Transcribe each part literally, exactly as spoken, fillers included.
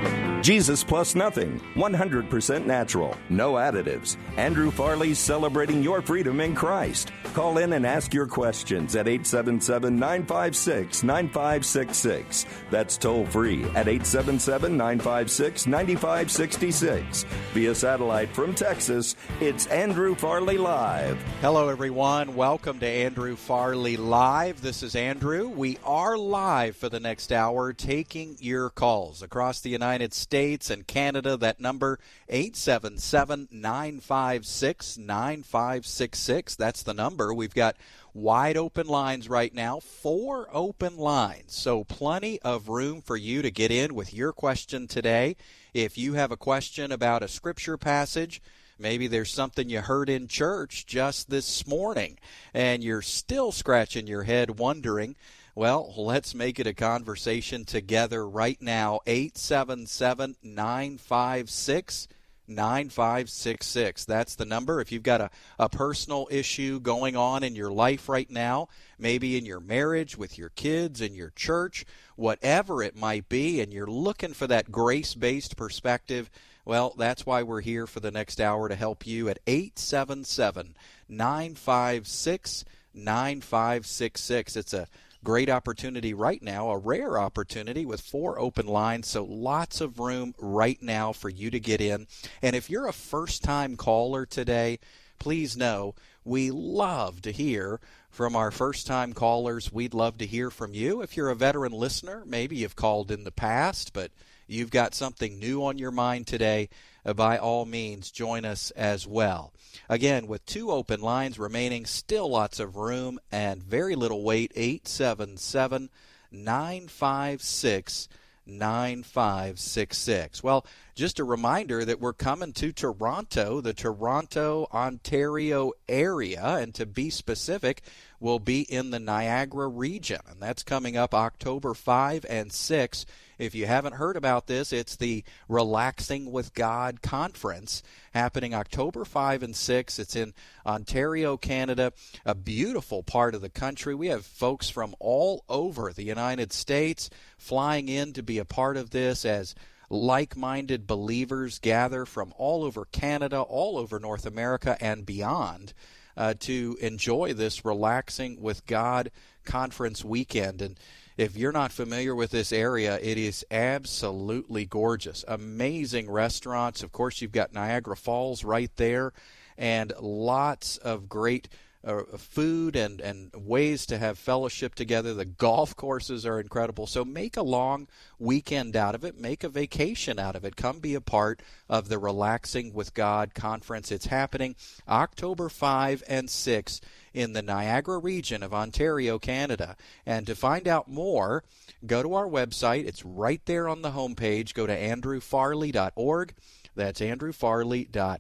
Jesus plus nothing, one hundred percent natural, no additives. Andrew Farley's celebrating your freedom in Christ. Call in and ask your questions at eight seven seven, nine five six, nine five six six. That's toll free at eight seven seven, nine five six, nine five six six. Via satellite from Texas, it's Andrew Farley Live. Hello, everyone. Welcome to Andrew Farley Live. This is Andrew. We are live for the next hour, taking your calls across the United States and Canada. That number, eight seven seven, nine five six, nine five six six. That's the number. We've got wide open lines right now, four open lines. So plenty of room for you to get in with your question today. If you have a question about a scripture passage, maybe there's something you heard in church just this morning and you're still scratching your head wondering, well, let's make it a conversation together right now. eight seven seven, nine five six, nine five six six. That's the number. If you've got a, a personal issue going on in your life right now, maybe in your marriage, with your kids, in your church, whatever it might be, and you're looking for that grace-based perspective, well, that's why we're here for the next hour to help you at eight seven seven, nine five six, nine five six six. It's a great opportunity right now, a rare opportunity with four open lines, so lots of room right now for you to get in. And if you're a first-time caller today, please know we love to hear from our first-time callers. We'd love to hear from you. If you're a veteran listener, maybe you've called in the past, but you've got something new on your mind today, uh, by all means, join us as well. Again, with two open lines remaining, still lots of room and very little wait, eight seven seven, nine five six, nine five six six. Well, just a reminder that we're coming to Toronto, the Toronto, Ontario area, and to be specific, we'll be in the Niagara region, and that's coming up October fifth and sixth. If you haven't heard about this, it's the Relaxing with God Conference happening October fifth and sixth. It's in Ontario, Canada, a beautiful part of the country. We have folks from all over the United States flying in to be a part of this as like-minded believers gather from all over Canada, all over North America, and beyond uh, to enjoy this Relaxing with God Conference weekend. And if you're not familiar with this area, it is absolutely gorgeous. Amazing restaurants. Of course, you've got Niagara Falls right there, and lots of great uh, food and, and ways to have fellowship together. The golf courses are incredible. So make a long weekend out of it. Make a vacation out of it. Come be a part of the Relaxing with God Conference. It's happening October fifth and sixth in the Niagara region of Ontario, Canada. And to find out more, go to our website. It's right there on the homepage. Go to andrew farley dot org. That's andrew farley dot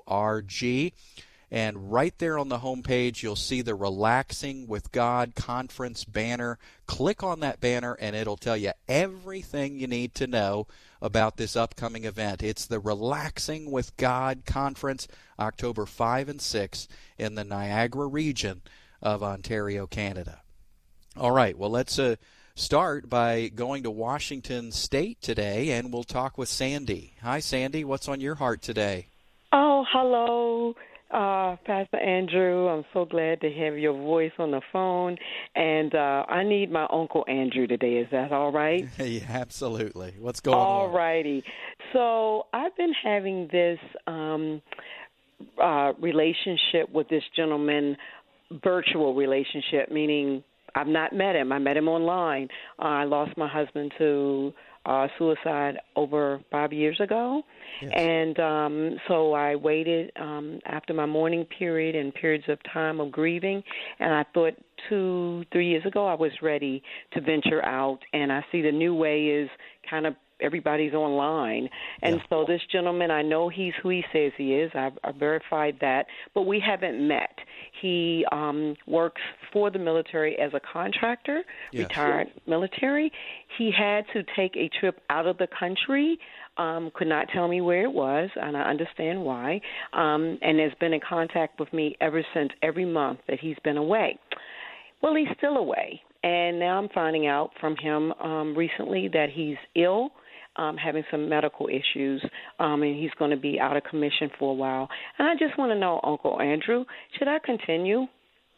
org. And right there on the homepage, you'll see the Relaxing with God Conference banner. Click on that banner, and it'll tell you everything you need to know about this upcoming event. It's the Relaxing with God Conference, October fifth and sixth in the Niagara region of Ontario, Canada. All right, well, let's uh, start by going to Washington State today, and we'll talk with Sandy. Hi, Sandy. What's on your heart today? Oh, hello. Uh, Pastor Andrew, I'm so glad to have your voice on the phone, and uh, I need my Uncle Andrew today. Is that all right? Yeah, absolutely. What's going all on? All righty. So I've been having this um, uh, relationship with this gentleman, virtual relationship, meaning I've not met him. I met him online. Uh, I lost my husband to uh, suicide over five years ago. Yes. And um, so I waited um, after my mourning period and periods of time of grieving, and I thought two, three years ago I was ready to venture out, and I see the new way is kind of everybody's online. And yeah. So this gentleman, I know he's who he says he is. I've, I've verified that, but we haven't met. He um, works for the military as a contractor, yes. retired military. He had to take a trip out of the country, um, could not tell me where it was, and I understand why, um, and has been in contact with me ever since, every month that he's been away. Well, he's still away, and now I'm finding out from him um, recently that he's ill. um, having some medical issues, um, and he's going to be out of commission for a while. And I just want to know, Uncle Andrew, should I continue?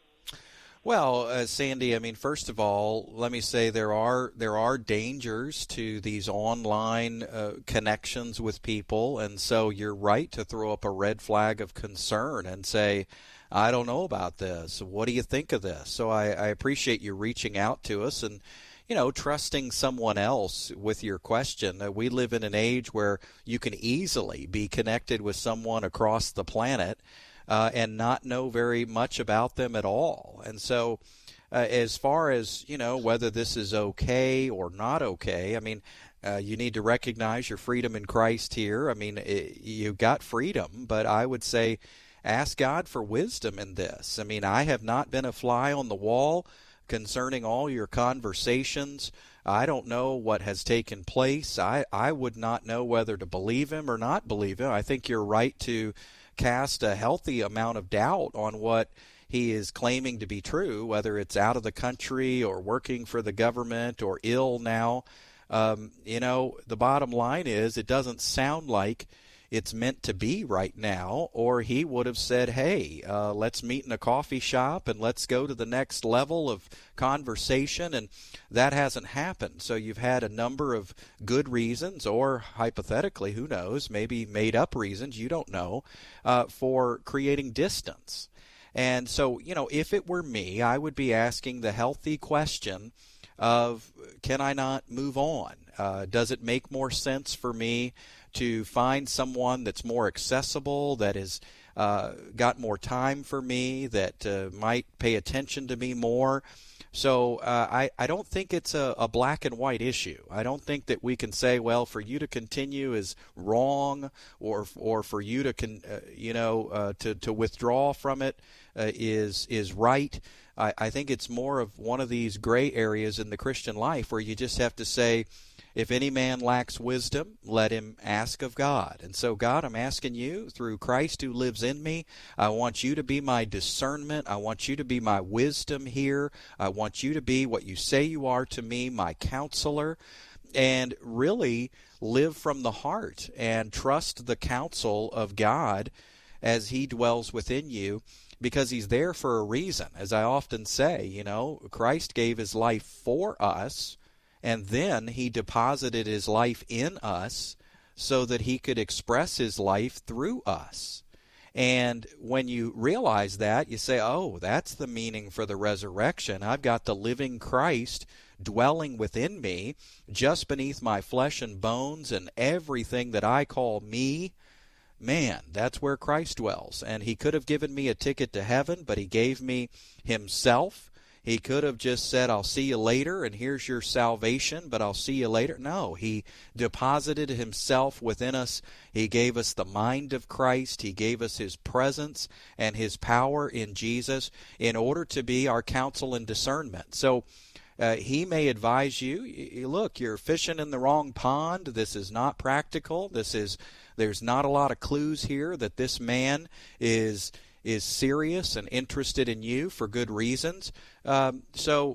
Well, uh, Sandy, I mean, first of all, let me say there are there are dangers to these online uh, connections with people, and so you're right to throw up a red flag of concern and say, I don't know about this. What do you think of this? So I, I appreciate you reaching out to us and, you know, trusting someone else with your question. Uh, we live in an age where you can easily be connected with someone across the planet Uh, and not know very much about them at all. And so uh, as far as, you know, whether this is okay or not okay, I mean, uh, you need to recognize your freedom in Christ here. I mean, it, you got freedom, but I would say ask God for wisdom in this. I mean, I have not been a fly on the wall concerning all your conversations. I don't know what has taken place. I, I would not know whether to believe him or not believe him. I think you're right to cast a healthy amount of doubt on what he is claiming to be true, whether it's out of the country or working for the government or ill now. Um, you know, the bottom line is it doesn't sound like it's meant to be right now, or he would have said, hey, uh, let's meet in a coffee shop and let's go to the next level of conversation, and that hasn't happened. So you've had a number of good reasons, or hypothetically, who knows, maybe made-up reasons, you don't know, uh, for creating distance. And so, you know, if it were me, I would be asking the healthy question of, can I not move on? Uh, does it make more sense for me to find someone that's more accessible, that has uh, got more time for me, that uh, might pay attention to me more? So uh, I, I don't think it's a, a black and white issue. I don't think that we can say, well, for you to continue is wrong, or or for you to con, uh, you know uh, to to withdraw from it uh, is is right. I, I think it's more of one of these gray areas in the Christian life where you just have to say, if any man lacks wisdom, let him ask of God. And so, God, I'm asking you, through Christ who lives in me, I want you to be my discernment. I want you to be my wisdom here. I want you to be what you say you are to me, my counselor, and really live from the heart and trust the counsel of God as he dwells within you, because he's there for a reason. As I often say, you know, Christ gave his life for us, and then he deposited his life in us so that he could express his life through us. And when you realize that, you say, oh, that's the meaning for the resurrection. I've got the living Christ dwelling within me, just beneath my flesh and bones, and everything that I call me. Man, that's where Christ dwells. And he could have given me a ticket to heaven, but he gave me himself. He could have just said, I'll see you later, and here's your salvation, but I'll see you later. No, he deposited himself within us. He gave us the mind of Christ. He gave us his presence and his power in Jesus in order to be our counsel and discernment. So uh, he may advise you, look, you're fishing in the wrong pond. This is not practical. This is, there's not a lot of clues here that this man is is serious and interested in you for good reasons. Um, so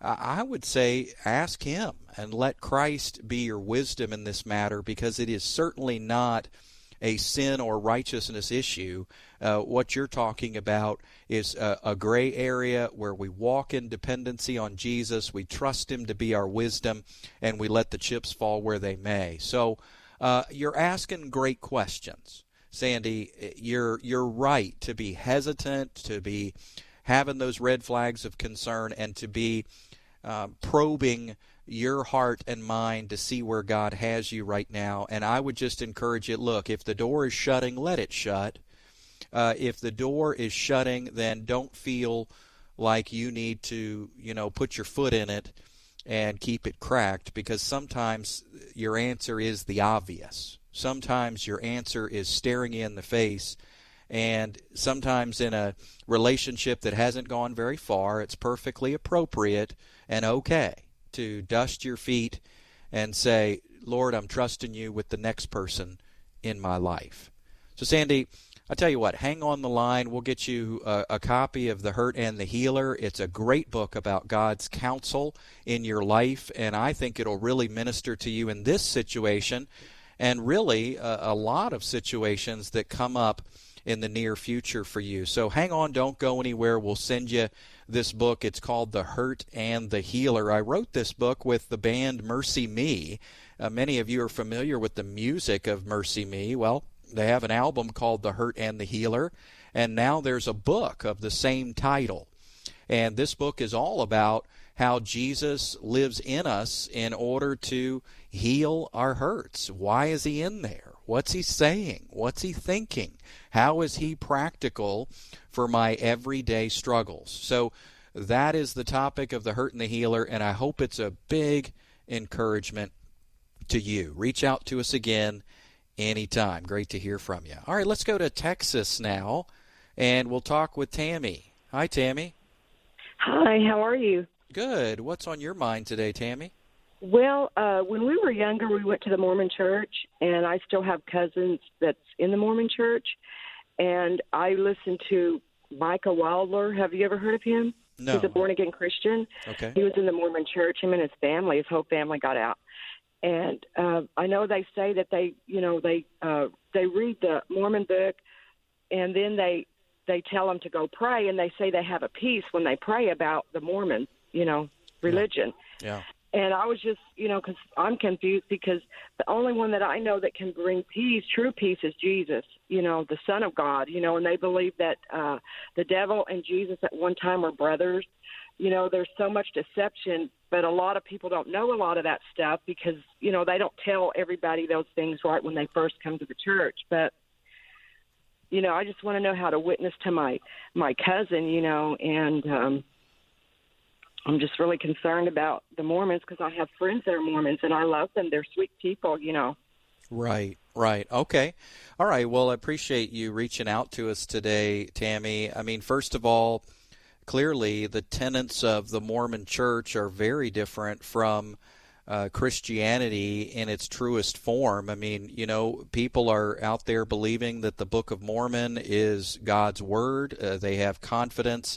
I would say ask him and let Christ be your wisdom in this matter, because it is certainly not a sin or righteousness issue. Uh, what you're talking about is a, a gray area where we walk in dependency on Jesus, we trust him to be our wisdom, and we let the chips fall where they may. So uh, you're asking great questions, Sandy. You're you're right to be hesitant, to be having those red flags of concern, and to be uh, probing your heart and mind to see where God has you right now. And I would just encourage you, look, if the door is shutting, let it shut. Uh, if the door is shutting, then don't feel like you need to, you know, put your foot in it and keep it cracked, because sometimes your answer is the obvious. Sometimes your answer is staring you in the face, and sometimes in a relationship that hasn't gone very far, it's perfectly appropriate and okay to dust your feet and say, Lord, I'm trusting you with the next person in my life. So, Sandy, I tell you what, hang on the line. We'll get you a, a copy of The Hurt and the Healer. It's a great book about God's counsel in your life, and I think it'll really minister to you in this situation and really a, a lot of situations that come up in the near future for you. So hang on, don't go anywhere. We'll send you this book. It's called The Hurt and the Healer. I wrote this book with the band Mercy Me. Uh, many of you are familiar with the music of Mercy Me. Well, they have an album called The Hurt and the Healer, and now there's a book of the same title. And this book is all about how Jesus lives in us in order to heal our hurts. Why is he in there? What's he saying? What's he thinking? How is he practical for my everyday struggles? So that is the topic of The Hurt and the Healer, and I hope it's a big encouragement to you. Reach out to us again anytime. Great to hear from you. All right, let's go to Texas now, and we'll talk with Tammy. Hi, Tammy. Hi, how are you? Good. What's on your mind today, Tammy? Well, uh, when we were younger, we went to the Mormon church, and I still have cousins that's in the Mormon church, and I listened to Micah Wilder. Have you ever heard of him? No. He's a born-again Christian. Okay. He was in the Mormon church. Him and his family, his whole family got out. And uh, I know they say that they, you know, they uh, they read the Mormon book, and then they they tell them to go pray, and they say they have a peace when they pray about the Mormon, you know, religion. Yeah. And I was just, you know, because I'm confused because the only one that I know that can bring peace, true peace, is Jesus, you know, the Son of God, you know, and they believe that uh, the devil and Jesus at one time were brothers. You know, there's so much deception, but a lot of people don't know a lot of that stuff because, you know, they don't tell everybody those things right when they first come to the church. But, you know, I just want to know how to witness to my, my cousin, you know, and um, I'm just really concerned about the Mormons because I have friends that are Mormons, and I love them. They're sweet people, you know. Right, right. Okay. All right. Well, I appreciate you reaching out to us today, Tammy. I mean, first of all, clearly the tenets of the Mormon Church are very different from uh, Christianity in its truest form. I mean, you know, people are out there believing that the Book of Mormon is God's Word. Uh, they have confidence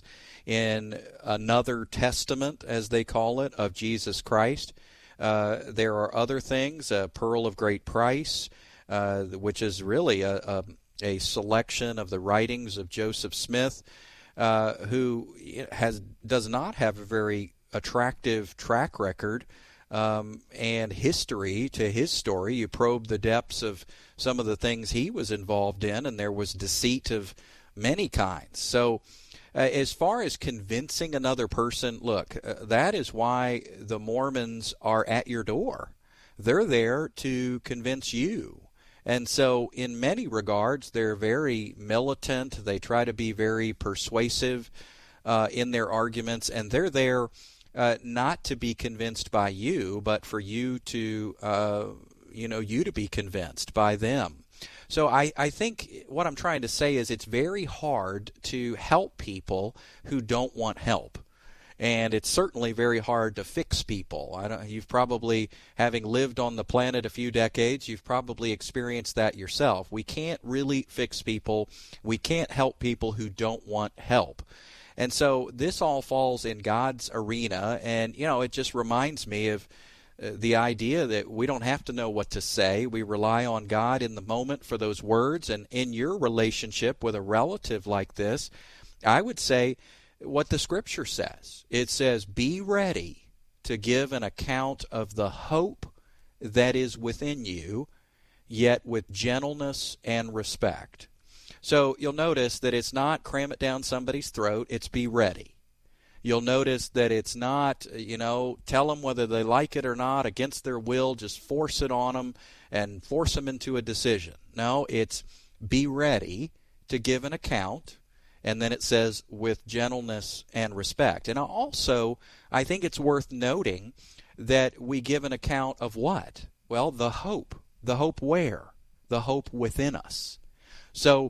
in another testament, as they call it, of Jesus Christ. Uh, there are other things, a Pearl of Great Price, uh, which is really a, a, a selection of the writings of Joseph Smith, uh, who has does not have a very attractive track record um, and history to his story. You probe the depths of some of the things he was involved in, and there was deceit of many kinds. So uh, as far as convincing another person, look, uh, that is why the Mormons are at your door. They're there to convince you. And so in many regards, they're very militant. They try to be very persuasive uh, in their arguments, and they're there uh, not to be convinced by you, but for you to, uh, you know, you to be convinced by them. So I, I think what I'm trying to say is it's very hard to help people who don't want help. And it's certainly very hard to fix people. I don't, you've probably, having lived on the planet a few decades, you've probably experienced that yourself. We can't really fix people. We can't help people who don't want help. And so this all falls in God's arena. And, you know, it just reminds me of uh, the idea that we don't have to know what to say. We rely on God in the moment for those words. And in your relationship with a relative like this, I would say what the Scripture says. It says, be ready to give an account of the hope that is within you, yet with gentleness and respect. So you'll notice that it's not cram it down somebody's throat, it's be ready. You'll notice that it's not, you know, tell them whether they like it or not against their will, just force it on them and force them into a decision. No, it's be ready to give an account. And then it says, with gentleness and respect. And also, I think it's worth noting that we give an account of what? Well, the hope. The hope where? The hope within us. So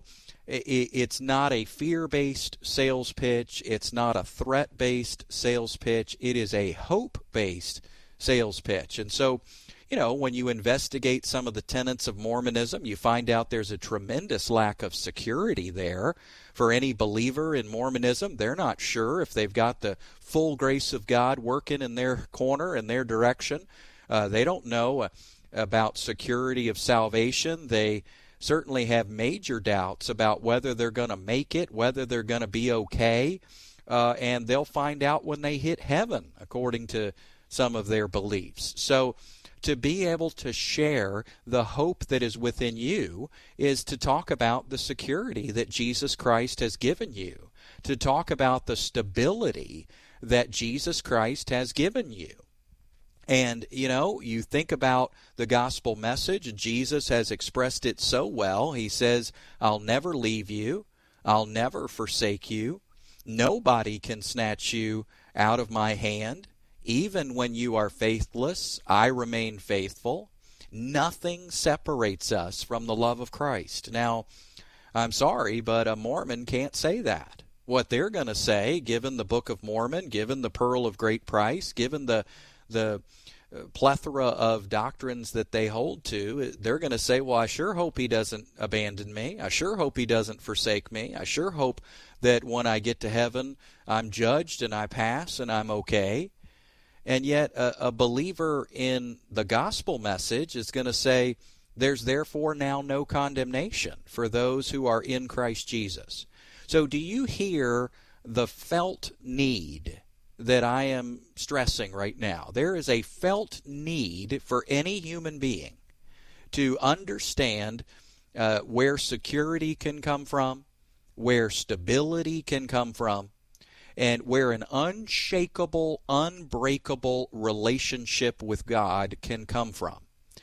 it's not a fear-based sales pitch. It's not a threat-based sales pitch. It is a hope-based sales pitch. And so, you know, when you investigate some of the tenets of Mormonism, you find out there's a tremendous lack of security there for any believer in Mormonism. They're not sure if they've got the full grace of God working in their corner, in their direction. Uh, they don't know uh, about security of salvation. They certainly have major doubts about whether they're going to make it, whether they're going to be okay, uh, and they'll find out when they hit heaven, according to some of their beliefs. So to be able to share the hope that is within you is to talk about the security that Jesus Christ has given you, to talk about the stability that Jesus Christ has given you. And, you know, you think about the gospel message, Jesus has expressed it so well. He says, I'll never leave you. I'll never forsake you. Nobody can snatch you out of my hand. Even when you are faithless, I remain faithful. Nothing separates us from the love of Christ. Now, I'm sorry, but a Mormon can't say that. What they're going to say, given the Book of Mormon, given the Pearl of Great Price, given the the plethora of doctrines that they hold to, they're going to say, well, I sure hope he doesn't abandon me. I sure hope he doesn't forsake me. I sure hope that when I get to heaven, I'm judged and I pass and I'm okay. And yet a, a believer in the gospel message is going to say, there's therefore now no condemnation for those who are in Christ Jesus. So do you hear the felt need that I am stressing right now? There is a felt need for any human being to understand uh, where security can come from, where stability can come from, and where an unshakable, unbreakable relationship with God can come from.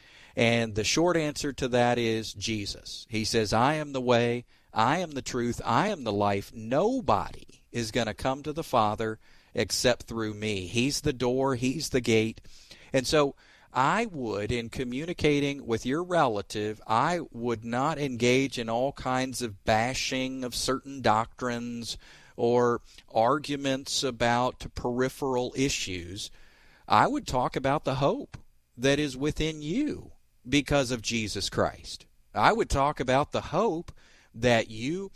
And the short answer to that is Jesus. He says, I am the way, I am the truth, I am the life. Nobody is going to come to the Father except through me. He's the door, he's the gate. And so I would, in communicating with your relative, I would not engage in all kinds of bashing of certain doctrines or arguments about peripheral issues. I would talk about the hope that is within you because of Jesus Christ. I would talk about the hope that you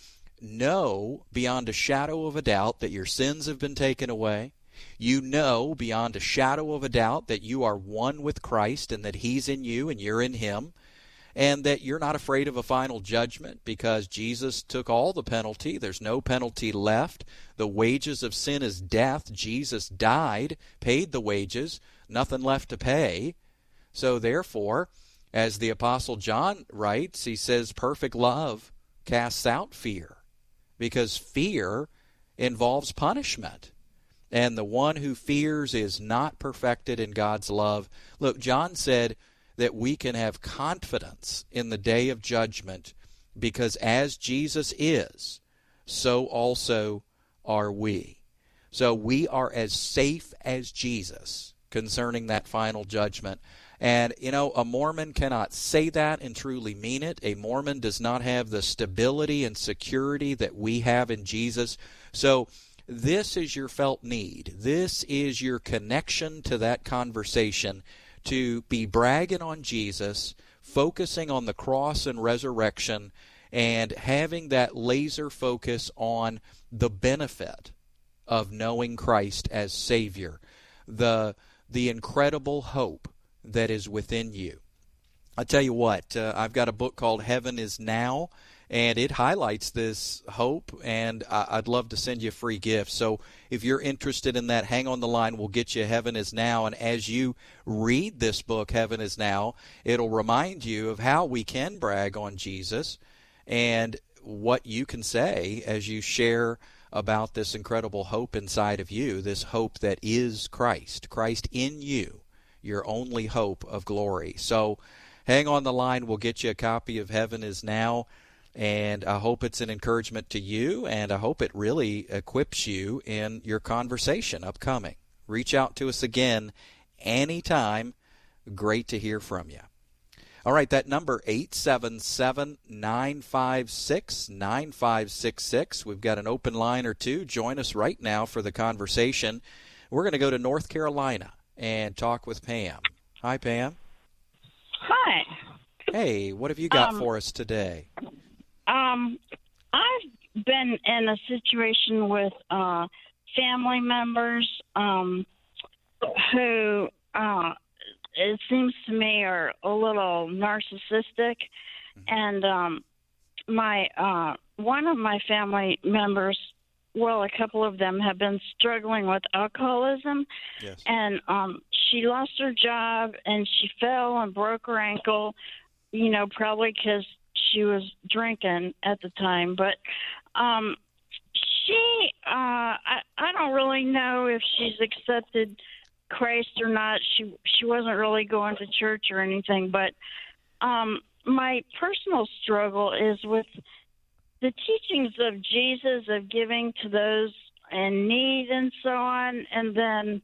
know beyond a shadow of a doubt that your sins have been taken away. You know beyond a shadow of a doubt that you are one with Christ and that He's in you and you're in Him, and that you're not afraid of a final judgment because Jesus took all the penalty. There's no penalty left. The wages of sin is death. Jesus died, paid the wages, nothing left to pay. So therefore, as the Apostle John writes, he says, perfect love casts out fear, because fear involves punishment. And the one who fears is not perfected in God's love. Look, John said that we can have confidence in the day of judgment because as Jesus is, so also are we. So we are as safe as Jesus concerning that final judgment. And, you know, a Mormon cannot say that and truly mean it. A Mormon does not have the stability and security that we have in Jesus. So this is your felt need. This is your connection to that conversation, to be bragging on Jesus, focusing on the cross and resurrection, and having that laser focus on the benefit of knowing Christ as Savior, the the incredible hope that is within you. I tell you what, uh, I've got a book called Heaven is Now, and it highlights this hope, and I- I'd love to send you a free gift. So if you're interested in that, hang on the line. We'll get you Heaven is Now, and as you read this book, Heaven is Now, it'll remind you of how we can brag on Jesus and what you can say as you share about this incredible hope inside of you, this hope that is Christ, Christ in you, your only hope of glory. So hang on the line. We'll get you a copy of Heaven is Now, and I hope it's an encouragement to you, and I hope it really equips you in your conversation upcoming. Reach out to us again anytime. Great to hear from you. All right, that number, eight seven seven, nine five six, nine five six six. We've got an open line or two. Join us right now for the conversation. We're going to go to North Carolina and talk with Pam. Hi, Pam. Hey, what have you got um, for us today? Um, I've been in a situation with uh, family members um, who, uh, it seems to me, are a little narcissistic. Mm-hmm. And um, my uh, one of my family members, well, a couple of them have been struggling with alcoholism. Yes. And um, she lost her job, and she fell and broke her ankle, you know, probably because she was drinking at the time. But um, she, uh, I, I don't really know if she's accepted Christ or not. She she wasn't really going to church or anything. But um, my personal struggle is with the teachings of Jesus, of giving to those in need and so on, and then,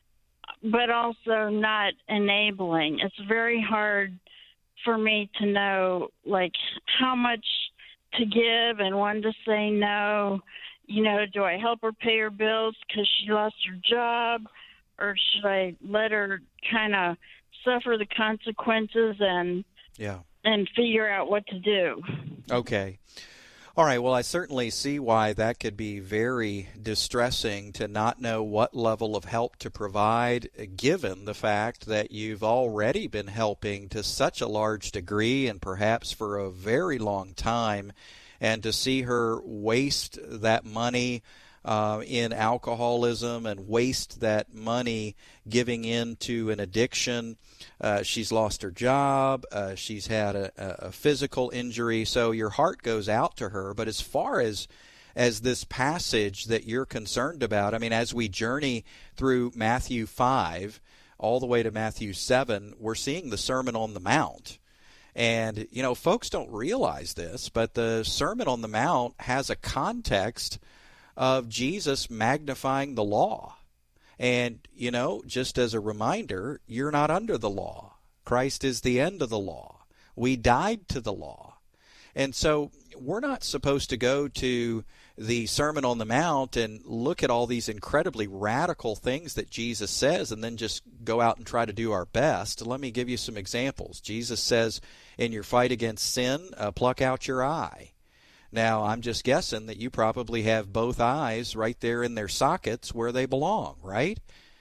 but also not enabling. It's very hard for me to know, like, how much to give and when to say no. You know, do I help her pay her bills because she lost her job, or should I let her kind of suffer the consequences and yeah. and figure out what to do? Okay. All right, well, I certainly see why that could be very distressing to not know what level of help to provide, given the fact that you've already been helping to such a large degree and perhaps for a very long time, and to see her waste that money uh, in alcoholism and waste that money giving in to an addiction. Uh, she's lost her job. Uh, she's had a, a physical injury. So your heart goes out to her. But as far as as this passage that you're concerned about, I mean, as we journey through Matthew five all the way to Matthew seven, we're seeing the Sermon on the Mount. And, you know, folks don't realize this, but the Sermon on the Mount has a context of Jesus magnifying the law. And, you know, just as a reminder, you're not under the law. Christ is the end of the law. We died to the law. And so we're not supposed to go to the Sermon on the Mount and look at all these incredibly radical things that Jesus says and then just go out and try to do our best. Let me give you some examples. Jesus says, in your fight against sin, uh, pluck out your eye. Now, I'm just guessing that you probably have both eyes right there in their sockets where they belong, right?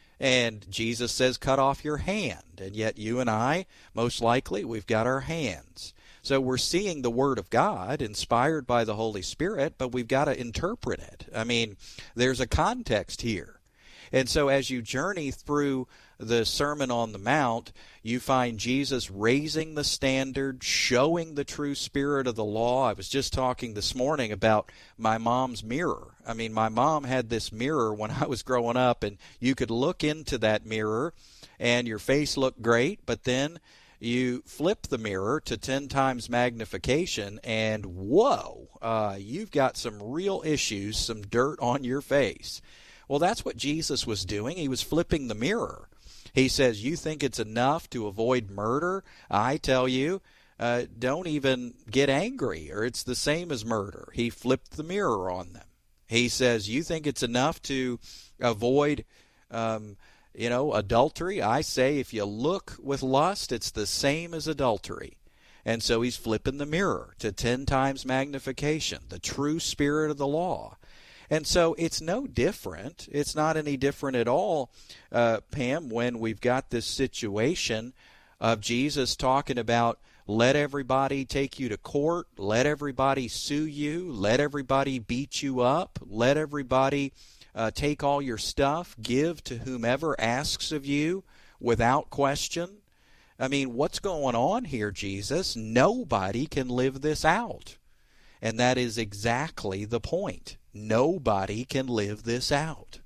And Jesus says, cut off your hand. And yet you and I, most likely, we've got our hands. So we're seeing the Word of God inspired by the Holy Spirit, but we've got to interpret it. I mean, there's a context here. And so as you journey through the Sermon on the Mount, you find Jesus raising the standard, showing the true spirit of the law. I was just talking this morning about my mom's mirror. I mean, my mom had this mirror when I was growing up, and you could look into that mirror, and your face looked great, but then you flip the mirror to ten times magnification, and whoa, uh, you've got some real issues, some dirt on your face. Well, that's what Jesus was doing. He was flipping the mirror. He says, you think it's enough to avoid murder? I tell you, uh, don't even get angry, or it's the same as murder. He flipped the mirror on them. He says, you think it's enough to avoid, um, you know, adultery? I say, if you look with lust, it's the same as adultery. And so he's flipping the mirror to ten times magnification, the true spirit of the law. And so it's no different. It's not any different at all, uh, Pam, when we've got this situation of Jesus talking about let everybody take you to court, let everybody sue you, let everybody beat you up, let everybody uh, take all your stuff, give to whomever asks of you without question. I mean, what's going on here, Jesus? Nobody can live this out. And that is exactly the point. Nobody can live this out.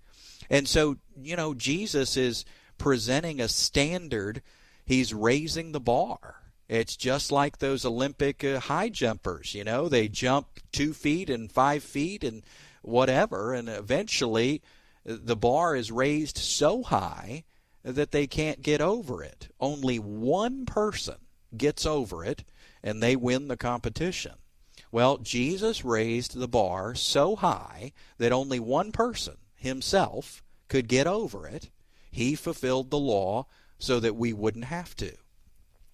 And so, you know, Jesus is presenting a standard. He's raising the bar. It's just like those Olympic uh, high jumpers, you know. They jump two feet and five feet and whatever, and eventually the bar is raised so high that they can't get over it. Only one person gets over it, and they win the competition. Well, Jesus raised the bar so high that only one person, himself, could get over it. He fulfilled the law so that we wouldn't have to.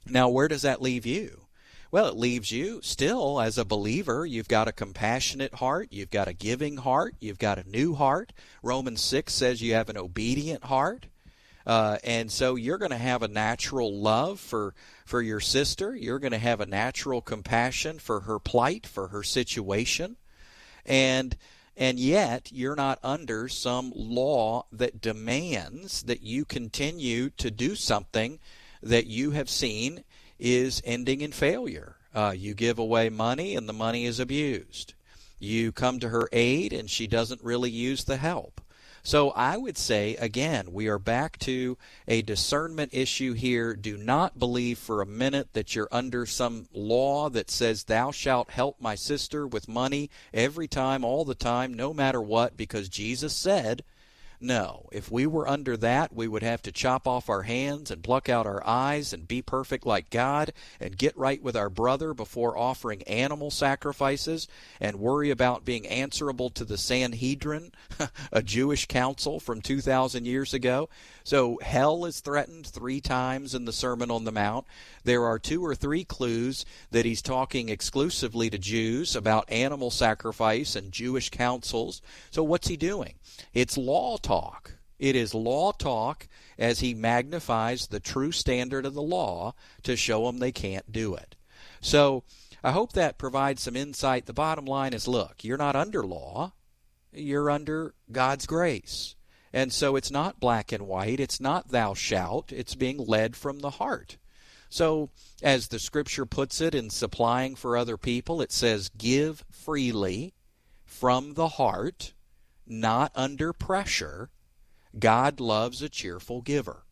Now, where does that leave you? Well, it leaves you still as a believer. You've got a compassionate heart. You've got a giving heart. You've got a new heart. Romans six says you have an obedient heart. Uh, and so you're going to have a natural love for, for your sister. You're going to have a natural compassion for her plight, for her situation. And and yet you're not under some law that demands that you continue to do something that you have seen is ending in failure. Uh, you give away money and the money is abused. You come to her aid and she doesn't really use the help. So I would say, again, we are back to a discernment issue here. Do not believe for a minute that you're under some law that says thou shalt help my sister with money every time, all the time, no matter what, because Jesus said. No, if we were under that, we would have to chop off our hands and pluck out our eyes and be perfect like God and get right with our brother before offering animal sacrifices and worry about being answerable to the Sanhedrin, a Jewish council from two thousand years ago. So hell is threatened three times in the Sermon on the Mount. There are two or three clues that he's talking exclusively to Jews about animal sacrifice and Jewish councils. So what's he doing? It's law talk. It is law talk as he magnifies the true standard of the law to show them they can't do it. So I hope that provides some insight. The bottom line is, look, you're not under law. You're under God's grace. And so it's not black and white. It's not thou shalt. It's being led from the heart. So as the Scripture puts it in supplying for other people, it says, give freely from the heart, not under pressure. God loves a cheerful giver.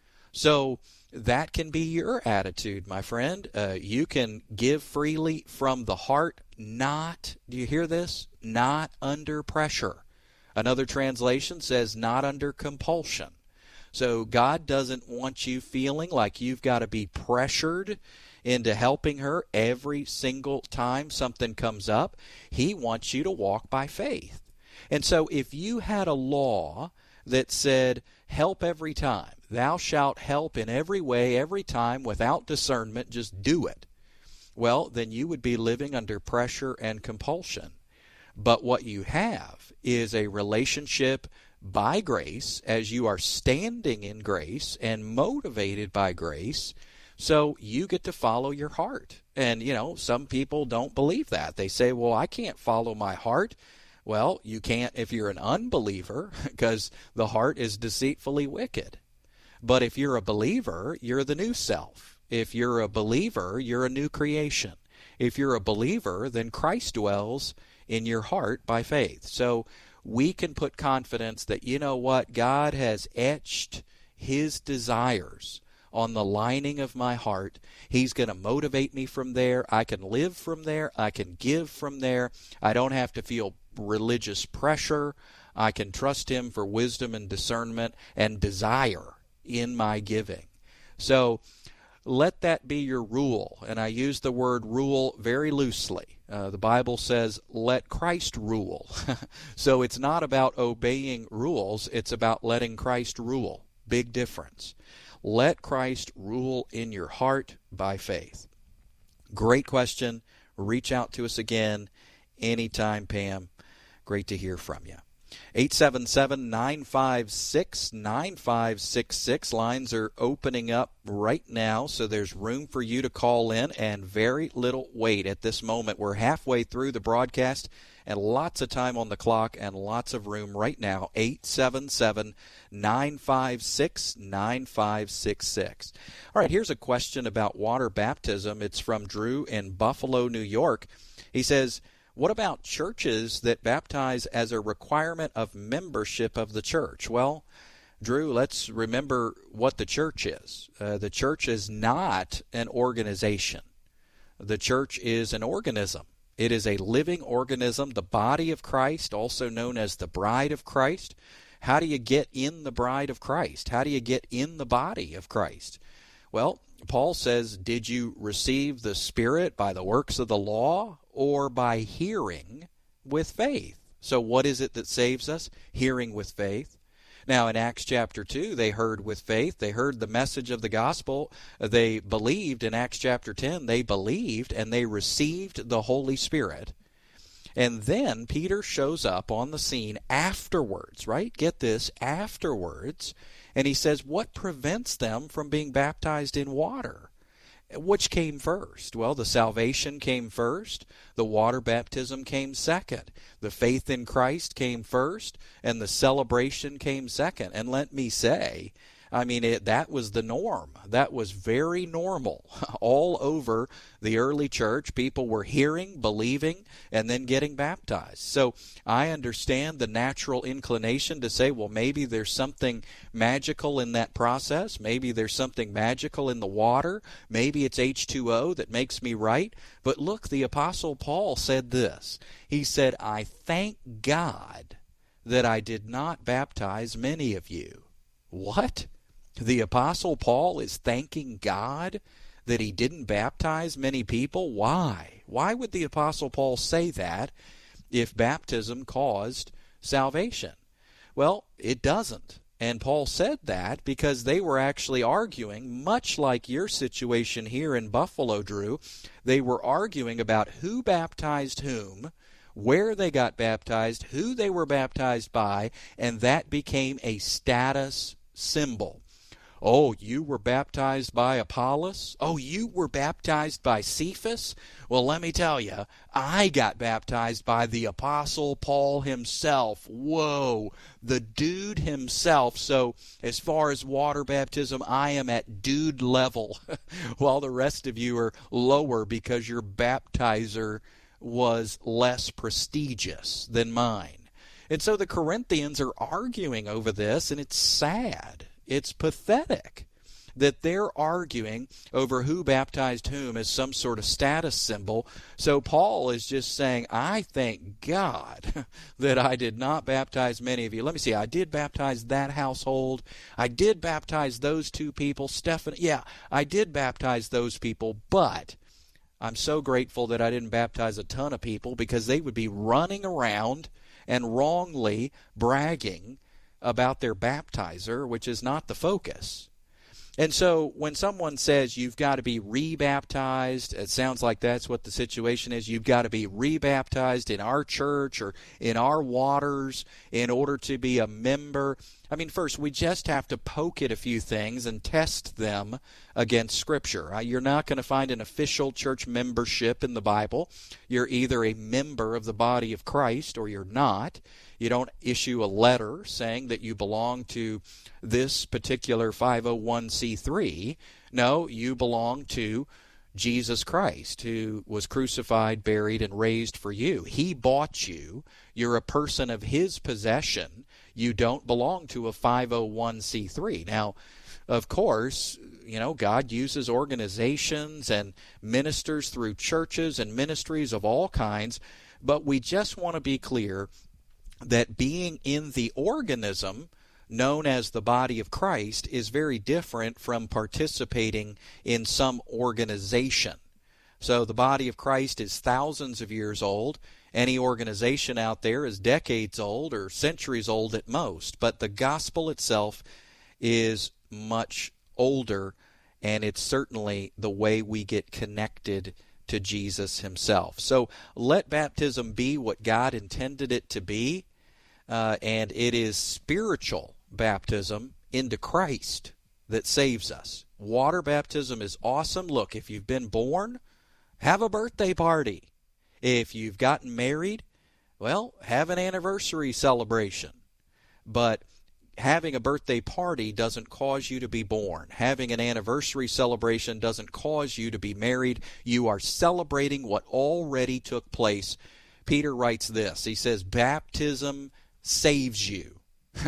So that can be your attitude, my friend. Uh, you can give freely from the heart, not, do you hear this? Not under pressure. Another translation says not under compulsion. So God doesn't want you feeling like you've got to be pressured into helping her every single time something comes up. He wants you to walk by faith. And so if you had a law that said, help every time, thou shalt help in every way, every time, without discernment, just do it, well, then you would be living under pressure and compulsion. But what you have is a relationship by grace, as you are standing in grace and motivated by grace, so you get to follow your heart. And, you know, some people don't believe that. They say, well, I can't follow my heart. Well, you can't if you're an unbeliever, because the heart is deceitfully wicked. But if you're a believer, you're the new self. If you're a believer, you're a new creation. If you're a believer, then Christ dwells in your heart by faith. So we can put confidence that, you know what, God has etched his desires on the lining of my heart. He's going to motivate me from there. I can live from there. I can give from there. I don't have to feel religious pressure. I can trust him for wisdom and discernment and desire in my giving. So let that be your rule. And I use the word rule very loosely. Uh, the Bible says, let Christ rule. So it's not about obeying rules. It's about letting Christ rule. Big difference. Let Christ rule in your heart by faith. Great question. Reach out to us again anytime, Pam. Great to hear from you. eight seven seven, nine five six, nine five six six. Lines are opening up right now, so there's room for you to call in and very little wait at this moment. We're halfway through the broadcast and lots of time on the clock and lots of room right now. eight seven seven, nine five six, nine five six six. All right, here's a question about water baptism. It's from Drew in Buffalo, New York. He says, what about churches that baptize as a requirement of membership of the church? Well, Drew, let's remember what the church is. Uh, the church is not an organization. The church is an organism. It is a living organism, the body of Christ, also known as the bride of Christ. How do you get in the bride of Christ? How do you get in the body of Christ? Well, Paul says, did you receive the Spirit by the works of the law or by hearing with faith? So what is it that saves us? Hearing with faith. Now, in Acts chapter two, they heard with faith. They heard the message of the gospel. They believed. In Acts chapter ten, they believed, and they received the Holy Spirit. And then Peter shows up on the scene afterwards, right? Get this, afterwards. And he says, what prevents them from being baptized in water? Which came first? Well, the salvation came first. The water baptism came second. The faith in Christ came first, and the celebration came second. And let me say, I mean, it, that was the norm. That was very normal all over the early church. People were hearing, believing, and then getting baptized. So I understand the natural inclination to say, well, maybe there's something magical in that process. Maybe there's something magical in the water. Maybe it's H two O that makes me right. But look, the Apostle Paul said this. He said, I thank God that I did not baptize many of you. What? The Apostle Paul is thanking God that he didn't baptize many people? Why? Why would the Apostle Paul say that if baptism caused salvation? Well, it doesn't. And Paul said that because they were actually arguing, much like your situation here in Buffalo, Drew. They were arguing about who baptized whom, where they got baptized, who they were baptized by, and that became a status symbol. Oh, you were baptized by Apollos? Oh, you were baptized by Cephas? Well, let me tell you, I got baptized by the Apostle Paul himself. Whoa, the dude himself. So as far as water baptism, I am at dude level, while the rest of you are lower because your baptizer was less prestigious than mine. And so the Corinthians are arguing over this, and it's sad. It's pathetic that they're arguing over who baptized whom as some sort of status symbol. So Paul is just saying, I thank God that I did not baptize many of you. Let me see, I did baptize that household. I did baptize those two people. Stephan, yeah, I did baptize those people, but I'm so grateful that I didn't baptize a ton of people because they would be running around and wrongly bragging about their baptizer, which is not the focus. And so when someone says you've got to be rebaptized, it sounds like that's what the situation is. You've got to be rebaptized in our church or in our waters in order to be a member. I mean, first, we just have to poke at a few things and test them against Scripture. You're not going to find an official church membership in the Bible. You're either a member of the body of Christ or you're not. You don't issue a letter saying that you belong to this particular five oh one c three. No, you belong to Jesus Christ, who was crucified, buried, and raised for you. He bought you. You're a person of His possession. You don't belong to a five oh one c three. Now, of course, you know, God uses organizations and ministers through churches and ministries of all kinds, but we just want to be clear that being in the organism known as the body of Christ is very different from participating in some organization. So the body of Christ is thousands of years old. Any organization out there is decades old or centuries old at most. But the gospel itself is much older, and it's certainly the way we get connected to Jesus himself. So let baptism be what God intended it to be, uh, and it is spiritual baptism into Christ that saves us. Water baptism is awesome. Look, if you've been born, have a birthday party. If you've gotten married, well, have an anniversary celebration. But having a birthday party doesn't cause you to be born. Having an anniversary celebration doesn't cause you to be married. You are celebrating what already took place. Peter writes this. He says, baptism saves you.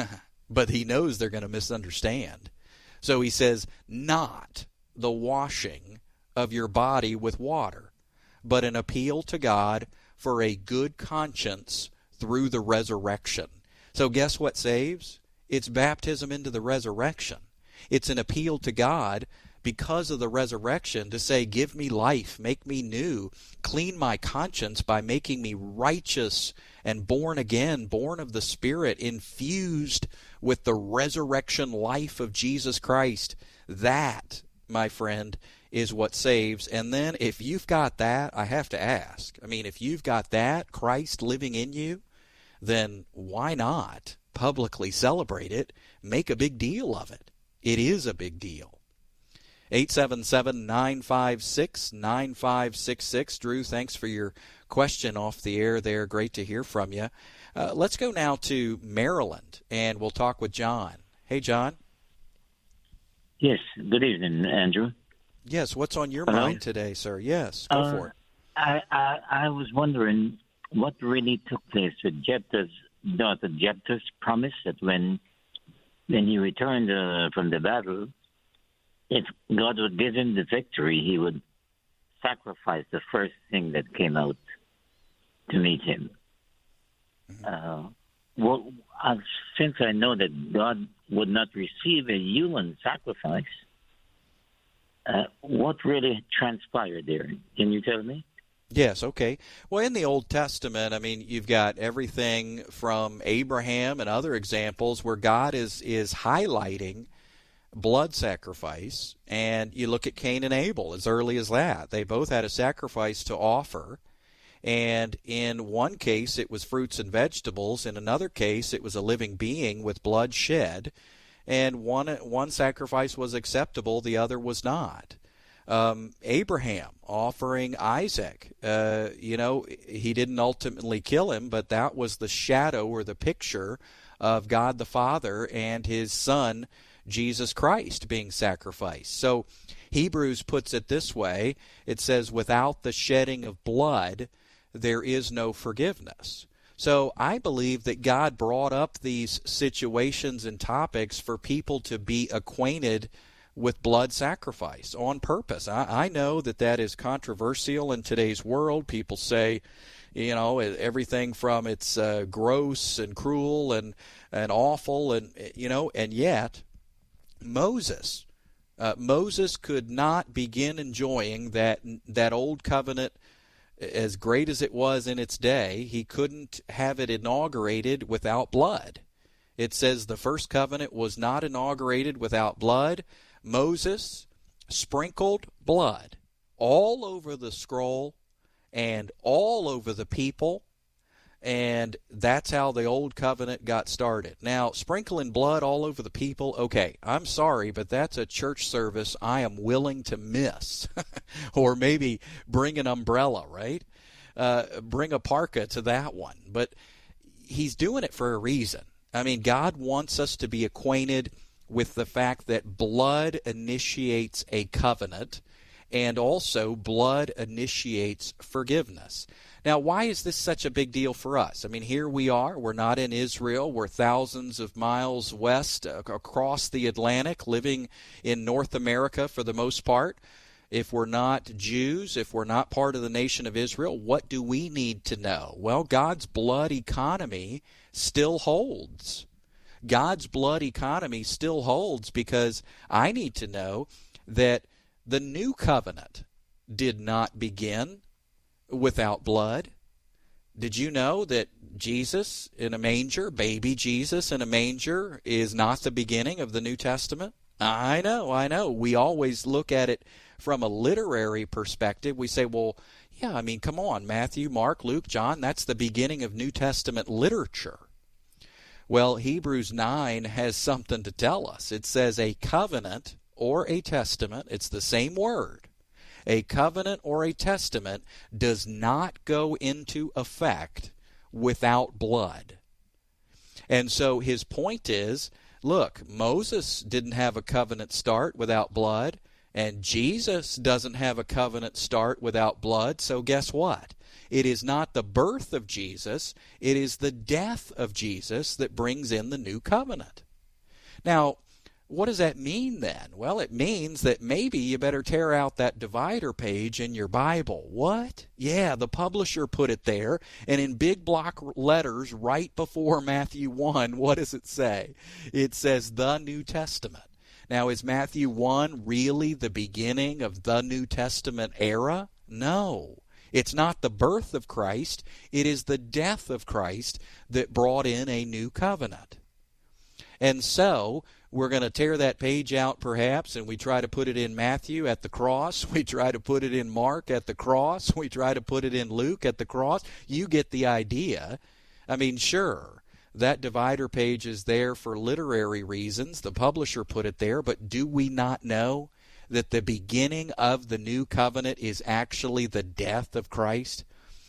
But he knows they're going to misunderstand. So he says, not the washing of your body with water, but an appeal to God for a good conscience through the resurrection. So guess what saves? It's baptism into the resurrection. It's an appeal to God because of the resurrection to say, give me life, make me new, clean my conscience by making me righteous and born again, born of the Spirit, infused with the resurrection life of Jesus Christ. That, my friend, is what saves. And then if you've got that, I have to ask, I mean, if you've got that, Christ living in you, then why not publicly celebrate it, make a big deal of it? It is a big deal. eight seven seven, nine five six, nine five six six. Drew, thanks for your question off the air there. Great to hear from you. Uh, let's go now to Maryland, and we'll talk with John. Hey, John. Yes, good evening, Andrew. Yes, what's on your Hello? mind today, sir? Yes, go uh, for it. I, I I was wondering what really took place with Jephthah's daughter, Jephthah's promise that when when he returned uh, from the battle, if God would give him the victory, he would sacrifice the first thing that came out to meet him. Mm-hmm. Uh, well, uh, since I know that God would not receive a human sacrifice, uh, what really transpired there? Can you tell me? Yes, okay. Well, in the Old Testament, I mean, you've got everything from Abraham and other examples where God is is highlighting blood sacrifice, and you look at Cain and Abel as early as that. They both had a sacrifice to offer, and in one case it was fruits and vegetables, in another case it was a living being with blood shed, and one one sacrifice was acceptable, the other was not. Um, Abraham offering Isaac, uh, you know, he didn't ultimately kill him, but that was the shadow or the picture of God the Father and his Son, Jesus Christ, being sacrificed. So Hebrews puts it this way. It says, without the shedding of blood, there is no forgiveness. So I believe that God brought up these situations and topics for people to be acquainted with blood sacrifice on purpose. I, I know that that is controversial in today's world. People say, you know, everything from it's uh, gross and cruel and, and awful, and you know, and yet Moses, uh, Moses could not begin enjoying that that old covenant as great as it was in its day. He couldn't have it inaugurated without blood. It says the first covenant was not inaugurated without blood. Moses sprinkled blood all over the scroll and all over the people, and that's how the old covenant got started. Now, sprinkling blood all over the people, okay, I'm sorry, but that's a church service I am willing to miss. Or maybe bring an umbrella, right? Uh, bring a parka to that one. But he's doing it for a reason. I mean, God wants us to be acquainted with the fact that blood initiates a covenant, and also blood initiates forgiveness. Now, why is this such a big deal for us? I mean, here we are. We're not in Israel. We're thousands of miles west uh, across the Atlantic, living in North America for the most part. If we're not Jews, if we're not part of the nation of Israel, what do we need to know? Well, God's blood economy still holds. God's blood economy still holds because I need to know that the new covenant did not begin without blood. Did you know that Jesus in a manger, baby Jesus in a manger, is not the beginning of the New Testament? I know, I know. We always look at it from a literary perspective. We say, well, yeah, I mean, come on, Matthew, Mark, Luke, John, that's the beginning of New Testament literature. Well, Hebrews nine has something to tell us. It says a covenant or a testament, it's the same word. A covenant or a testament does not go into effect without blood. And so his point is, look, Moses didn't have a covenant start without blood, and Jesus doesn't have a covenant start without blood, so guess what? It is not the birth of Jesus, it is the death of Jesus that brings in the new covenant. Now, what does that mean then? Well, it means that maybe you better tear out that divider page in your Bible. What? Yeah, the publisher put it there, and in big block letters right before Matthew one, what does it say? It says the New Testament. Now, is Matthew one really the beginning of the New Testament era? No. It's not the birth of Christ. It is the death of Christ that brought in a new covenant. And so, we're going to tear that page out perhaps, and we try to put it in Matthew at the cross. We try to put it in Mark at the cross. We try to put it in Luke at the cross. You get the idea. I mean, sure, that divider page is there for literary reasons. The publisher put it there, but do we not know that the beginning of the new covenant is actually the death of Christ?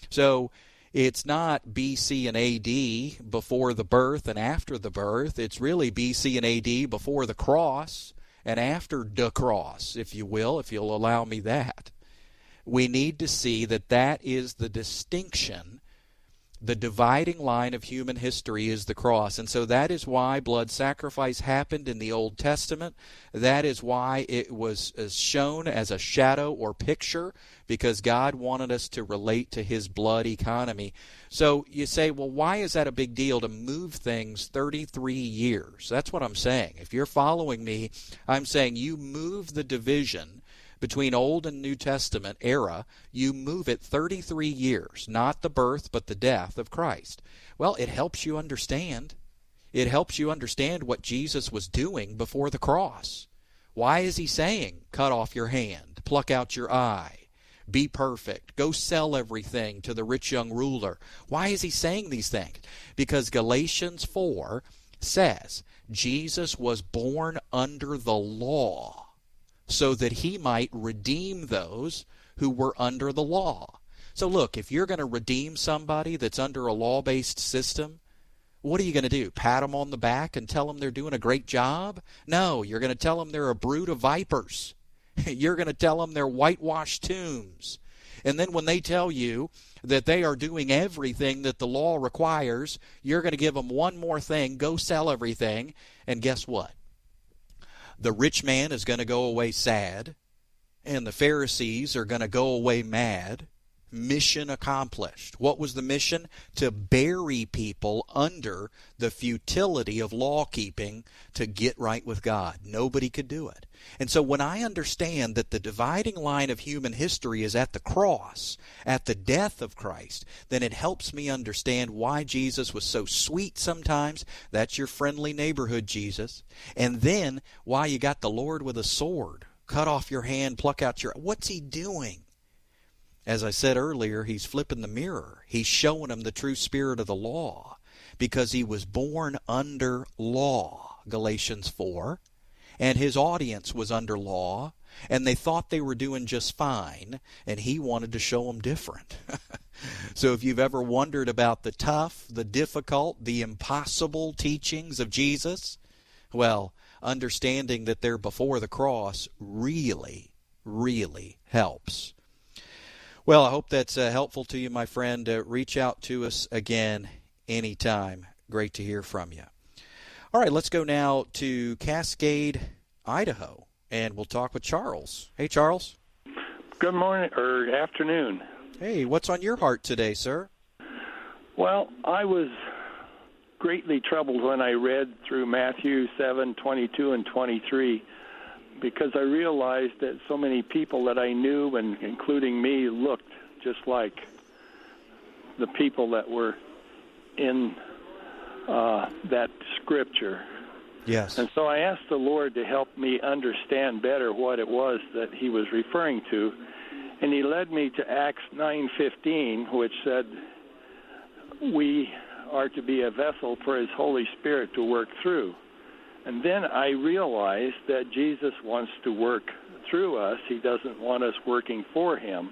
So it's not B C and A D before the birth and after the birth. It's really B C and A D before the cross and after the cross, if you will, if you'll allow me that. We need to see that that is the distinction. The dividing line of human history is the cross. And so that is why blood sacrifice happened in the Old Testament. That is why it was shown as a shadow or picture, because God wanted us to relate to his blood economy. So you say, well, why is that a big deal to move things thirty-three years? That's what I'm saying. If you're following me, I'm saying you move the division between Old and New Testament era, you move it thirty-three years, not the birth but the death of Christ. Well, it helps you understand. It helps you understand what Jesus was doing before the cross. Why is he saying, cut off your hand, pluck out your eye, be perfect, go sell everything to the rich young ruler? Why is he saying these things? Because Galatians four says Jesus was born under the law, so that he might redeem those who were under the law. So look, if you're going to redeem somebody that's under a law-based system, what are you going to do? Pat them on the back and tell them they're doing a great job? No, you're going to tell them they're a brood of vipers. You're going to tell them they're whitewashed tombs. And then when they tell you that they are doing everything that the law requires, you're going to give them one more thing, go sell everything, and guess what? The rich man is going to go away sad, and the Pharisees are going to go away mad. Mission accomplished. What was the mission? To bury people under the futility of law-keeping to get right with God. Nobody could do it. And so when I understand that the dividing line of human history is at the cross, at the death of Christ, then it helps me understand why Jesus was so sweet sometimes. That's your friendly neighborhood Jesus. And then why you got the Lord with a sword. Cut off your hand, pluck out your... What's he doing? As I said earlier, he's flipping the mirror. He's showing them the true spirit of the law because he was born under law, Galatians four, and his audience was under law, and they thought they were doing just fine, and he wanted to show them different. So if you've ever wondered about the tough, the difficult, the impossible teachings of Jesus, well, understanding that they're before the cross really, really helps. Well, I hope that's uh, helpful to you, my friend. Uh, reach out to us again anytime. Great to hear from you. All right, let's go now to Cascade, Idaho, and we'll talk with Charles. Hey, Charles. Good morning, or afternoon. Hey, what's on your heart today, sir? Well, I was greatly troubled when I read through Matthew seven, twenty-two and twenty-three, because I realized that so many people that I knew, and including me, looked just like the people that were in uh, that scripture. Yes. And so I asked the Lord to help me understand better what it was that he was referring to, and he led me to Acts nine fifteen, which said, we are to be a vessel for his Holy Spirit to work through. And then I realized that Jesus wants to work through us. He doesn't want us working for him.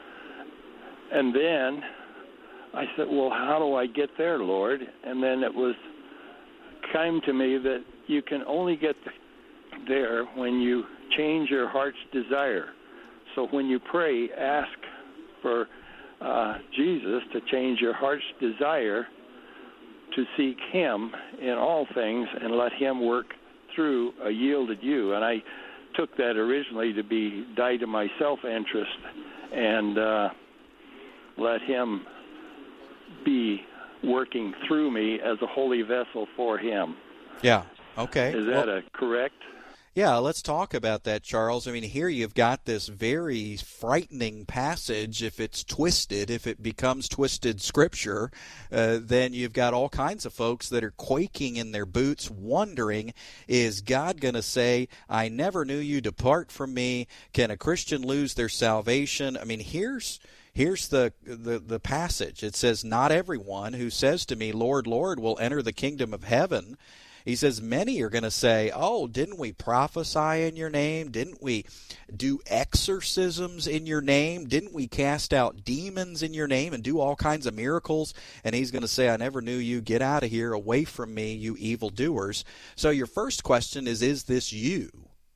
And then I said, well, how do I get there, Lord? And then it was came to me that you can only get there when you change your heart's desire. So when you pray, ask for uh, Jesus to change your heart's desire to seek him in all things and let him work through a yielded you. And I took that originally to be die to my self-interest and uh, let him be working through me as a holy vessel for him. Yeah, okay. Is that well, a correct? Yeah, let's talk about that, Charles. I mean, here you've got this very frightening passage. If it's twisted, if it becomes twisted scripture, uh, then you've got all kinds of folks that are quaking in their boots, wondering, is God going to say, I never knew you, depart from me? Can a Christian lose their salvation? I mean, here's here's the, the, the passage. It says, not everyone who says to me, Lord, Lord, will enter the kingdom of heaven. He says, many are going to say, oh, didn't we prophesy in your name? Didn't we do exorcisms in your name? Didn't we cast out demons in your name and do all kinds of miracles? And he's going to say, I never knew you. Get out of here, away from me, you evildoers. So your first question is, is this you?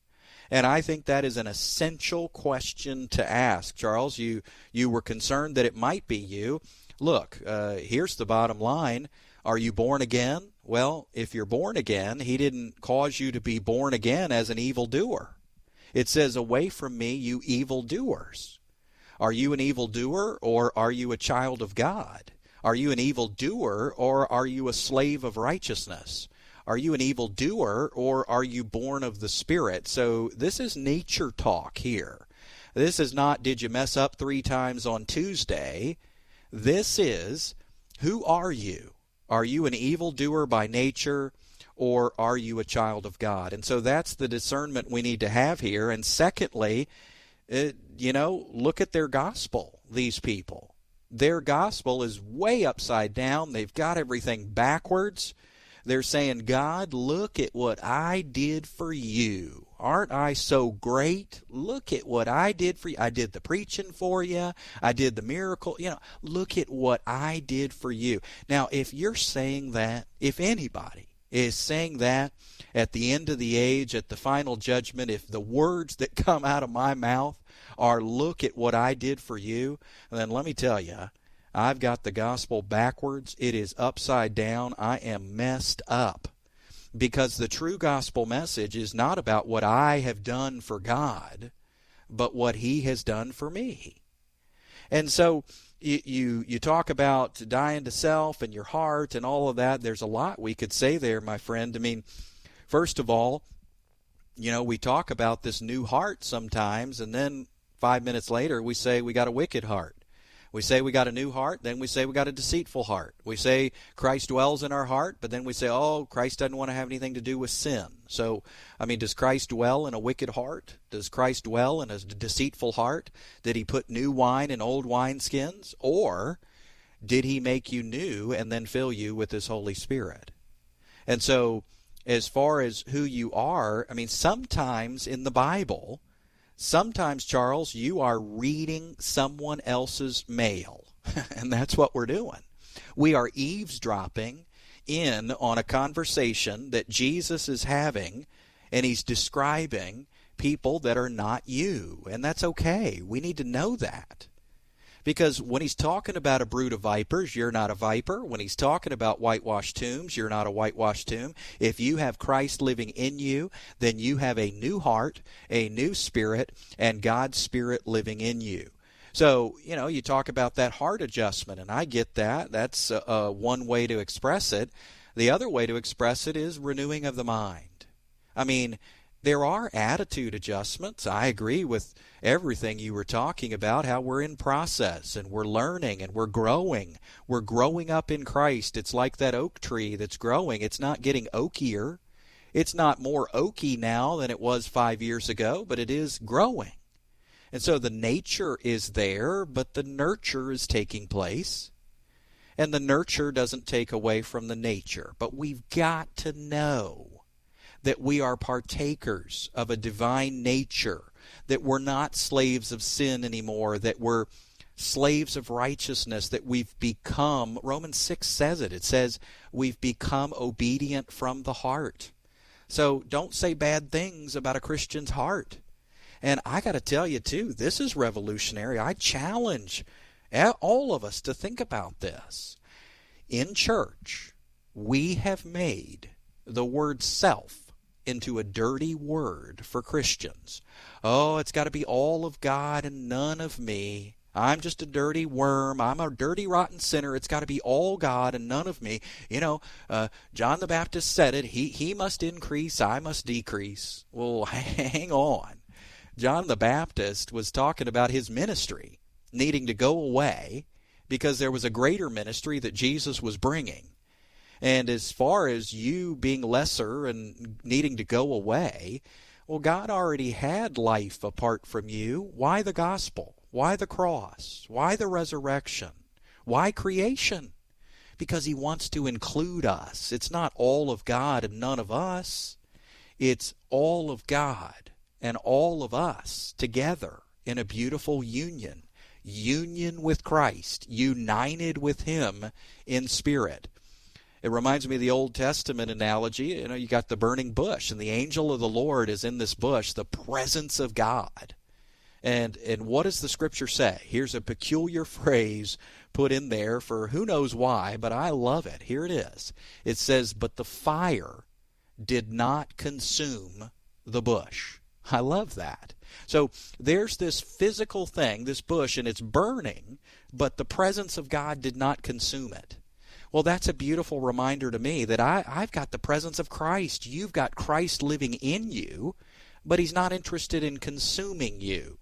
And I think that is an essential question to ask. Charles, you, you were concerned that it might be you. Look, uh, here's the bottom line. Are you born again? Well, if you're born again, he didn't cause you to be born again as an evildoer. It says, away from me, you evildoers. Are you an evildoer, or are you a child of God? Are you an evildoer, or are you a slave of righteousness? Are you an evildoer, or are you born of the Spirit? So this is nature talk here. This is not, did you mess up three times on Tuesday? This is, who are you? Are you an evildoer by nature, or are you a child of God? And so that's the discernment we need to have here. And secondly, it, you know, look at their gospel, these people. Their gospel is way upside down. They've got everything backwards. They're saying, God, look at what I did for you. Aren't I so great? Look at what I did for you. I did the preaching for you. I did the miracle. You know, look at what I did for you. Now, if you're saying that, if anybody is saying that at the end of the age, at the final judgment, if the words that come out of my mouth are, look at what I did for you, then let me tell you, I've got the gospel backwards. It is upside down. I am messed up. Because the true gospel message is not about what I have done for God, but what he has done for me. And so you, you, you talk about dying to self and your heart and all of that. There's a lot we could say there, my friend. I mean, first of all, you know, we talk about this new heart sometimes, and then five minutes later we say we got a wicked heart. We say we got a new heart, then we say we got a deceitful heart. We say Christ dwells in our heart, but then we say, oh, Christ doesn't want to have anything to do with sin. So, I mean, does Christ dwell in a wicked heart? Does Christ dwell in a deceitful heart? Did he put new wine in old wineskins? Or did he make you new and then fill you with his Holy Spirit? And so, as far as who you are, I mean, sometimes in the Bible, sometimes, Charles, you are reading someone else's mail, and that's what we're doing. We are eavesdropping in on a conversation that Jesus is having, and he's describing people that are not you, and that's okay. We need to know that. Because when he's talking about a brood of vipers, you're not a viper. When he's talking about whitewashed tombs, you're not a whitewashed tomb. If you have Christ living in you, then you have a new heart, a new spirit, and God's Spirit living in you. So, you know, you talk about that heart adjustment, and I get that. That's uh, uh, one way to express it. The other way to express it is renewing of the mind. I mean, there are attitude adjustments. I agree with everything you were talking about, how we're in process and we're learning and we're growing. We're growing up in Christ. It's like that oak tree that's growing. It's not getting oakier. It's not more oaky now than it was five years ago, but it is growing. And so the nature is there, but the nurture is taking place. And the nurture doesn't take away from the nature. But we've got to know that we are partakers of a divine nature, that we're not slaves of sin anymore, that we're slaves of righteousness, that we've become, Romans six says it, it says we've become obedient from the heart. So don't say bad things about a Christian's heart. And I got to tell you, too, this is revolutionary. I challenge all of us to think about this. In church, we have made the word self into a dirty word for Christians. Oh, it's got to be all of God and none of me. I'm just a dirty worm. I'm a dirty, rotten sinner. It's got to be all God and none of me. You know, uh, John the Baptist said it. He, he must increase. I must decrease. Well, hang on. John the Baptist was talking about his ministry needing to go away because there was a greater ministry that Jesus was bringing. And as far as you being lesser and needing to go away, well, God already had life apart from you. Why the gospel? Why the cross? Why the resurrection? Why creation? Because he wants to include us. It's not all of God and none of us. It's all of God and all of us together in a beautiful union. Union with Christ, united with him in spirit. It reminds me of the Old Testament analogy. You know, you got the burning bush, and the angel of the Lord is in this bush, the presence of God. And and what does the Scripture say? Here's a peculiar phrase put in there for who knows why, but I love it. Here it is. It says, but the fire did not consume the bush. I love that. So there's this physical thing, this bush, and it's burning, but the presence of God did not consume it. Well, that's a beautiful reminder to me that I, I've got the presence of Christ. You've got Christ living in you, but he's not interested in consuming you.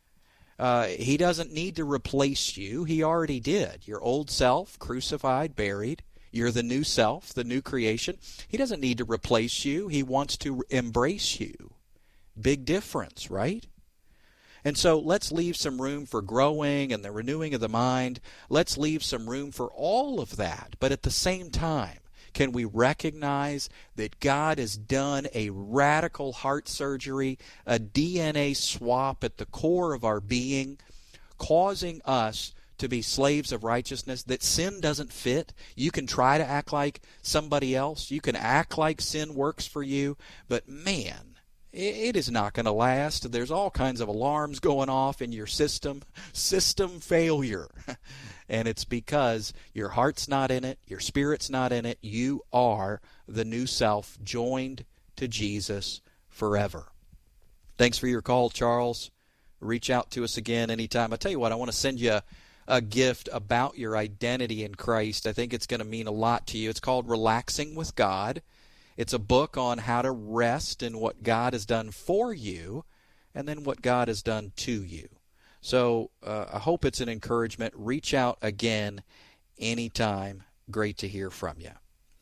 Uh, he doesn't need to replace you. He already did. Your old self, crucified, buried. You're the new self, the new creation. He doesn't need to replace you. He wants to embrace you. Big difference, right? And so let's leave some room for growing and the renewing of the mind. Let's leave some room for all of that. But at the same time, can we recognize that God has done a radical heart surgery, a D N A swap at the core of our being, causing us to be slaves of righteousness, that sin doesn't fit? You can try to act like somebody else. You can act like sin works for you, but man, it is not going to last. There's all kinds of alarms going off in your system. System failure. And it's because your heart's not in it. Your spirit's not in it. You are the new self joined to Jesus forever. Thanks for your call, Charles. Reach out to us again anytime. I tell you what, I want to send you a, a gift about your identity in Christ. I think it's going to mean a lot to you. It's called Relaxing with God. It's a book on how to rest in what God has done for you and then what God has done to you. So uh, I hope it's an encouragement. Reach out again anytime. Great to hear from you.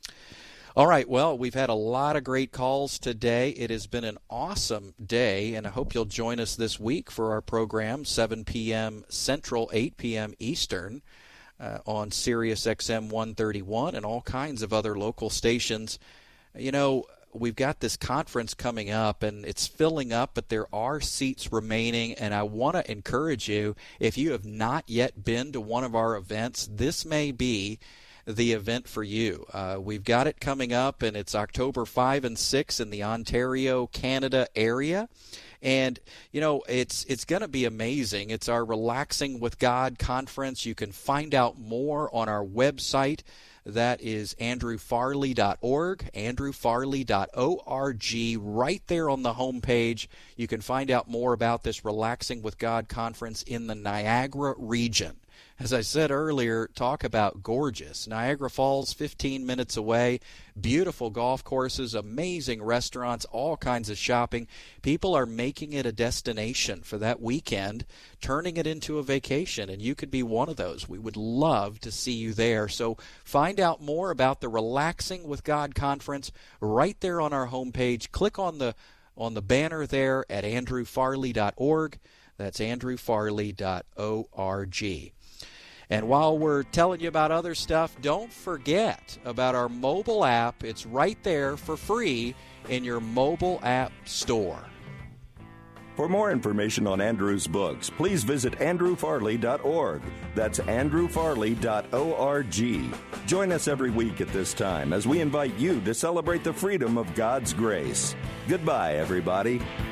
All right, well, we've had a lot of great calls today. It has been an awesome day, and I hope you'll join us this week for our program, seven p.m. Central, eight p.m. Eastern, uh, on Sirius X M one thirty-one and all kinds of other local stations. You know, we've got this conference coming up, and it's filling up, but there are seats remaining, and I want to encourage you, if you have not yet been to one of our events, this may be the event for you. Uh, we've got it coming up, and it's October fifth and sixth in the Ontario, Canada area. And, you know, it's it's going to be amazing. It's our Relaxing with God conference. You can find out more on our website. That is andrew farley dot org, andrew farley dot org. Right there on the homepage, you can find out more about this Relaxing with God conference in the Niagara region. As I said earlier, talk about gorgeous. Niagara Falls, fifteen minutes away, beautiful golf courses, amazing restaurants, all kinds of shopping. People are making it a destination for that weekend, turning it into a vacation, and you could be one of those. We would love to see you there. So find out more about the Relaxing with God conference right there on our homepage. Click on the on the banner there at andrew farley dot org. That's andrew farley dot org. And while we're telling you about other stuff, don't forget about our mobile app. It's right there for free in your mobile app store. For more information on Andrew's books, please visit andrew farley dot org. That's andrew farley dot org. Join us every week at this time as we invite you to celebrate the freedom of God's grace. Goodbye, everybody.